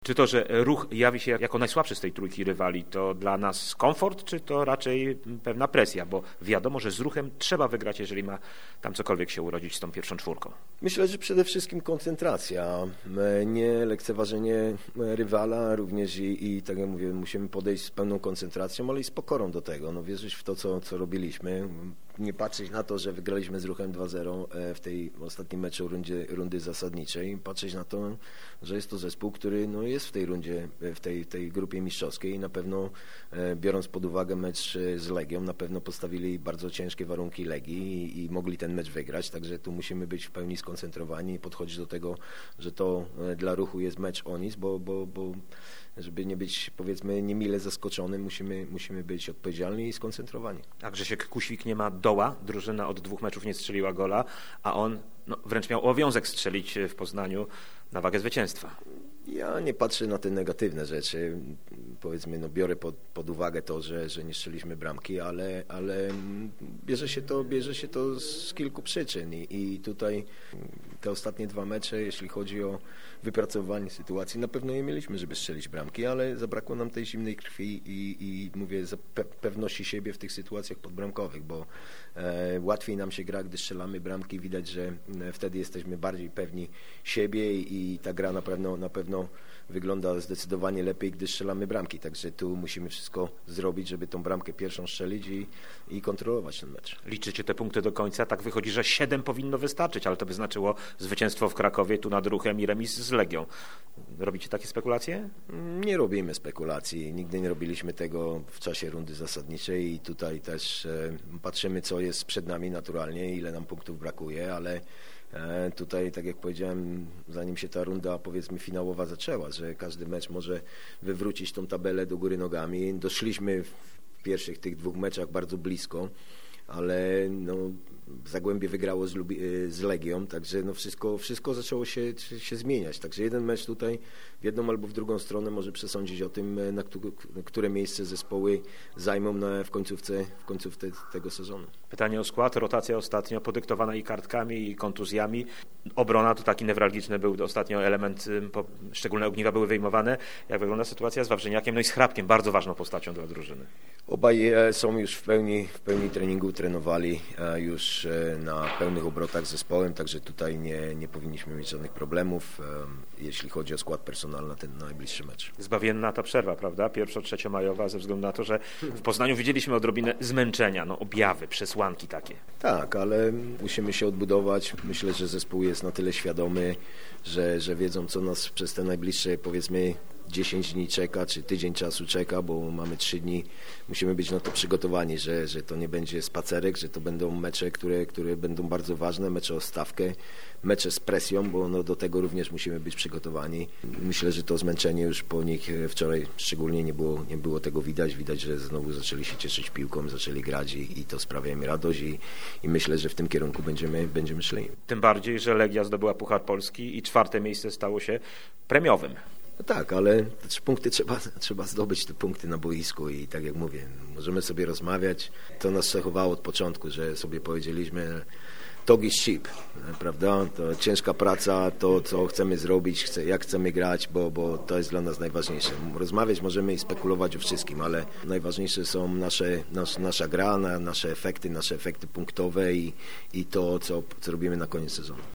Czy to, że Ruch jawi się jako najsłabszy z tej trójki rywali, to dla nas komfort, czy to raczej pewna presja? Bo wiadomo, że z Ruchem trzeba wygrać, jeżeli ma tam cokolwiek się urodzić z tą pierwszą czwórką. Myślę, że przede wszystkim koncentracja, nie lekceważenie rywala, również i tak jak mówię, musimy podejść z pełną koncentracją, ale i z pokorą do tego. No, wierzyć w to, co robiliśmy. Nie patrzeć na to, że wygraliśmy z Ruchem 2-0 w tej ostatnim meczu rundy zasadniczej. Patrzeć na to, że jest to zespół, który jest w tej rundzie, w tej grupie mistrzowskiej i na pewno, biorąc pod uwagę mecz z Legią, na pewno postawili bardzo ciężkie warunki Legii i mogli ten mecz wygrać, także tu musimy być w pełni skoncentrowani i podchodzić do tego, że to dla Ruchu jest mecz o nic, bo żeby nie być, powiedzmy, niemile zaskoczonym, musimy być odpowiedzialni i skoncentrowani. A Grzesiek Kuświk nie ma doła, drużyna od 2 meczów nie strzeliła gola, a on wręcz miał obowiązek strzelić w Poznaniu na wagę zwycięstwa. Ja nie patrzę na te negatywne rzeczy, powiedzmy, biorę pod uwagę to, że nie strzeliśmy bramki, ale bierze się to z kilku przyczyn i tutaj te ostatnie 2 mecze, jeśli chodzi o wypracowanie sytuacji, na pewno nie mieliśmy, żeby strzelić bramki, ale zabrakło nam tej zimnej krwi i mówię, pewności siebie w tych sytuacjach podbramkowych, bo łatwiej nam się gra, gdy strzelamy bramki, widać, że wtedy jesteśmy bardziej pewni siebie i ta gra na pewno wygląda zdecydowanie lepiej, gdy strzelamy bramki, także tu musimy wszystko zrobić, żeby tą bramkę pierwszą strzelić i kontrolować ten mecz. Liczycie te punkty do końca, tak wychodzi, że 7 powinno wystarczyć, ale to by znaczyło zwycięstwo w Krakowie, tu nad Ruchem i remis z Legią. Robicie takie spekulacje? Nie robimy spekulacji, nigdy nie robiliśmy tego w czasie rundy zasadniczej i tutaj też patrzymy, co jest przed nami naturalnie, ile nam punktów brakuje, ale tutaj, tak jak powiedziałem, zanim się ta runda, powiedzmy, finałowa zaczęła, że każdy mecz może wywrócić tą tabelę do góry nogami. Doszliśmy w pierwszych tych 2 meczach bardzo blisko, ale Zagłębie wygrało z Legią, także wszystko zaczęło się zmieniać. Także jeden mecz tutaj w jedną albo w drugą stronę może przesądzić o tym, które miejsce zespoły zajmą w końcówce tego sezonu. Pytanie o skład, rotacja ostatnio podyktowana i kartkami, i kontuzjami. Obrona to taki newralgiczny był ostatnio element, szczególne ogniwa były wyjmowane. Jak wygląda sytuacja z Wawrzyniakiem, i z Hrabkiem, bardzo ważną postacią dla drużyny? Obaj są już w pełni treningu, trenowali już na pełnych obrotach z zespołem, także tutaj nie powinniśmy mieć żadnych problemów, jeśli chodzi o skład personalny na ten najbliższy mecz. Zbawienna ta przerwa, prawda? 1-trzeciomajowa, ze względu na to, że w Poznaniu widzieliśmy odrobinę zmęczenia, objawy, przesłanki takie. Tak, ale musimy się odbudować. Myślę, że zespół jest na tyle świadomy, że wiedzą, co nas przez te najbliższe, powiedzmy, 10 dni czeka, czy tydzień czasu czeka, bo mamy 3 dni. Musimy być na to przygotowani, że to nie będzie spacerek, że to będą mecze, które będą bardzo ważne, mecze o stawkę, mecze z presją, bo do tego również musimy być przygotowani. Myślę, że to zmęczenie już po nich wczoraj szczególnie nie było tego widać. Widać, że znowu zaczęli się cieszyć piłką, zaczęli grać i to sprawia im radość i myślę, że w tym kierunku będziemy szli. Tym bardziej, że Legia zdobyła Puchar Polski i 4. miejsce stało się premiowym. No tak, ale te 3 punkty trzeba zdobyć, te punkty na boisku i tak jak mówię, możemy sobie rozmawiać. To nas cechowało od początku, że sobie powiedzieliśmy talk is cheap, prawda? To ciężka praca, to co chcemy zrobić, jak chcemy grać, bo to jest dla nas najważniejsze. Rozmawiać możemy i spekulować o wszystkim, ale najważniejsze są nasza gra, nasze efekty punktowe i to, co robimy na koniec sezonu.